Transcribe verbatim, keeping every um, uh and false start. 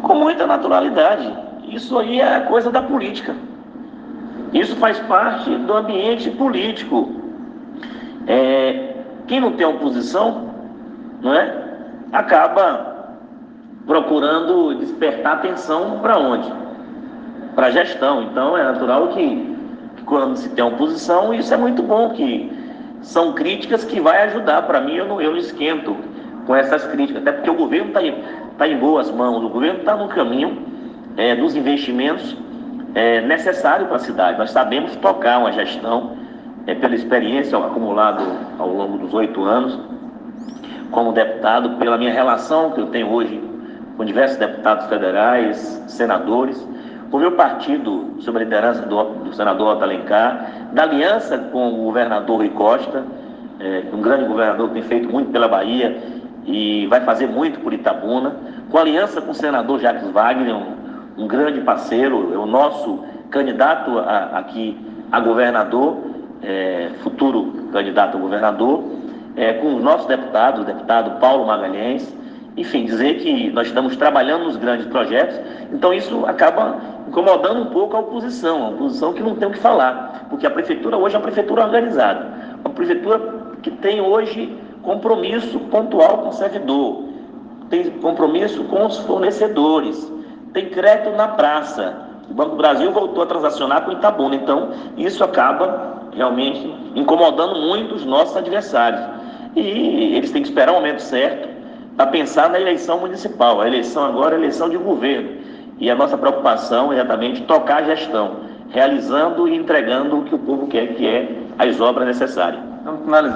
com muita naturalidade. Isso aí é coisa da política. Isso faz parte do ambiente político. É, quem não tem oposição, não é, acaba procurando despertar atenção para onde? Para a gestão. Então é natural que, que quando se tem oposição, isso é muito bom, que são críticas que vai ajudar. Para mim, eu não, eu não esquento com essas críticas, até porque o governo está em, tá em boas mãos, o governo está no caminho é, dos investimentos é, necessários para a cidade. Nós sabemos tocar uma gestão, é, pela experiência acumulada ao longo dos oito anos, como deputado, pela minha relação que eu tenho hoje com diversos deputados federais, senadores, o meu partido, sob a liderança do, do senador Otto Alencar, da aliança com o governador Rui Costa, é, um grande governador que tem feito muito pela Bahia e vai fazer muito por Itabuna, com a aliança com o senador Jacques Wagner, um, um grande parceiro, é o nosso candidato a, aqui a governador, é, futuro candidato a governador, é, com os nossos deputados, o deputado Paulo Magalhães. Enfim, dizer que nós estamos trabalhando nos grandes projetos, então isso acaba incomodando um pouco a oposição, a oposição que não tem o que falar, porque a prefeitura hoje é uma prefeitura organizada, uma prefeitura que tem hoje compromisso pontual com o servidor, tem compromisso com os fornecedores, tem crédito na praça, o Banco do Brasil voltou a transacionar com o Itabuna, então isso acaba realmente incomodando muito os nossos adversários, e eles têm que esperar o momento certo para pensar na eleição municipal. A eleição agora é eleição de governo. E a nossa preocupação é exatamente tocar a gestão, realizando e entregando o que o povo quer, que é as obras necessárias. Vamos finalizar.